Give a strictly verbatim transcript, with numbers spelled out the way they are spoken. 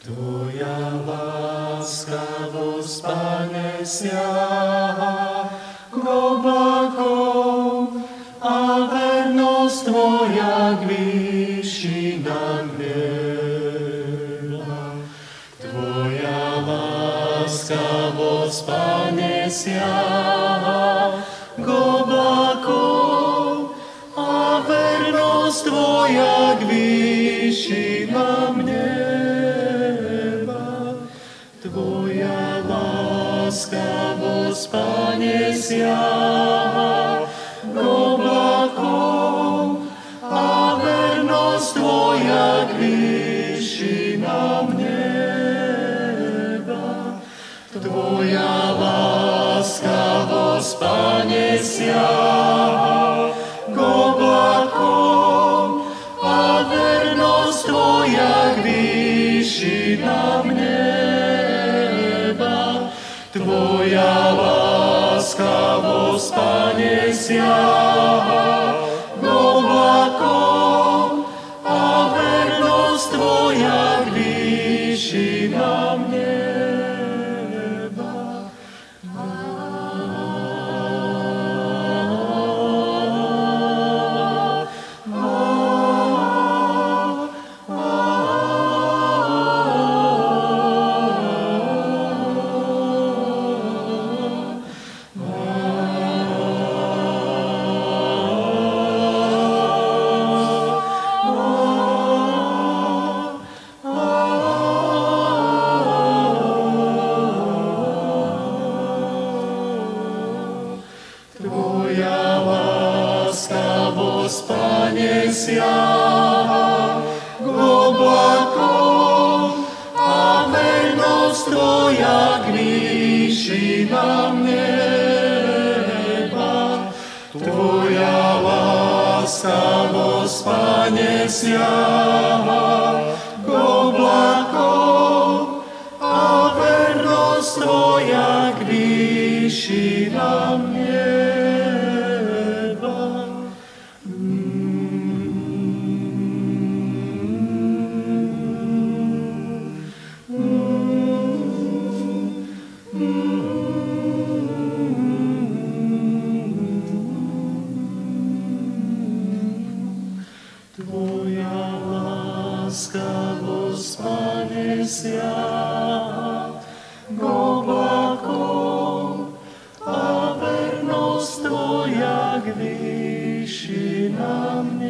Tvoja láskavosť, Pane, siaha k oblakom a vernosť Tvoja k výšinám neba. Tvoja láskavosť, Pane, siaha k oblakom a vernosť Tvoja k výšinám neba. Tvoja láskavosť, Pane, siaha k oblakom a vernosť Tvoja k výšinám neba. Tvoja láskavosť, Pane, siaha k oblakom a vernosť Tvoja k výšinám neba. Tvoja láskavosť, Pane, siaha k oblakom a vernosť Tvoja k výšinám neba. Tvoja láskavosť, Pane, siaha k oblakom a vernosť Tvoja k výšinám neba. Tvoja láskavosť, Pane, siaha k oblakom a vernosť Tvoja k výšinám neba. Tvoja láskavosť, Pane, siaha k oblakom a vernosť Tvoja k výšinám